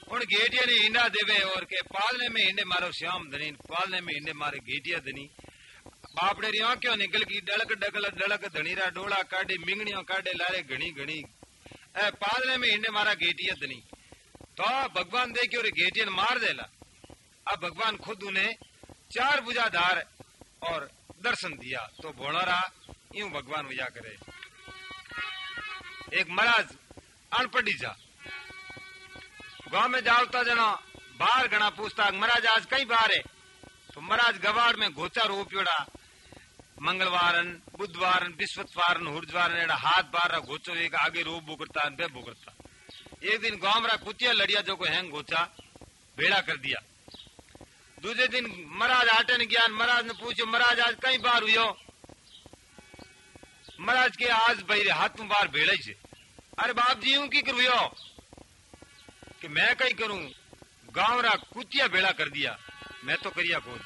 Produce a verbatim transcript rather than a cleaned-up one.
उन गेटिया ने इंडा देवे और के पालने में इंडे मारो श्याम धनी, पालने में इंडे मारे गेटिया धनी। बापड़े री आंखों निकल की डलक डकल डलक धनीरा डोला काटे मिंगणियों काटे लारे घनी घनी ए पालने में इंडे मारा गेटिया धनी। तो भगवान देखे और गेटियन मार देला। अब भगवान खुद उन्हें चार भुजाधार और दर्शन दिया। तो भोला रहा यूं भगवान वजह करे। एक महाराज अनपढ़ी जा गांव में जावता जना बाहर घना पूछता महाराज आज कई बार है। तो महाराज गवाड़ में घोचा रोपियोड़ा मंगलवारन बुधवारन विश्ववारन हुर्जवारन एड़ा हाथ बार रा घोचो एक आगे रो बुकरता बे बुकरता। एक दिन गांव रा कुतिया लड़िया जो को हैंग घोचा भेड़ा कर दिया। दूसरे दिन महाराज आटन ज्ञान महाराज ने पूछो महाराज आज कई बार हुयो। महाराज के आज भाई हाथ में बार भेड़ा से। अरे बाप जी यूं की करूयो कि मैं कई करूं गांव रा कुतिया भेड़ा कर दिया मैं तो करिया कौन।